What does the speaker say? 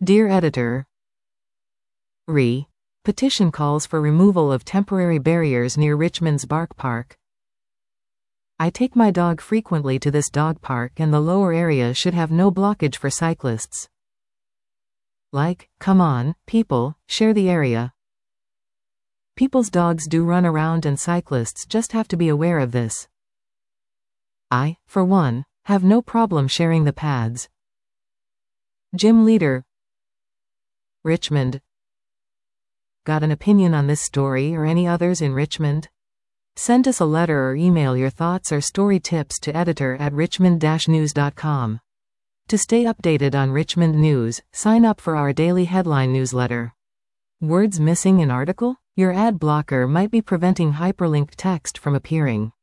Dear Editor, Petition calls for removal of temporary barriers near Richmond's Bark Park. I take my dog frequently to this dog park, and the lower area should have no blockage for cyclists. Come on, people, share the area. People's dogs do run around, and cyclists just have to be aware of this. I, for one, have no problem sharing the paths. Gym Leader, Richmond. Got an opinion on this story or any others in Richmond? Send us a letter or email your thoughts or story tips to editor@richmond-news.com. To stay updated on Richmond news, sign up for our daily headline newsletter. Words missing in article? Your ad blocker might be preventing hyperlinked text from appearing.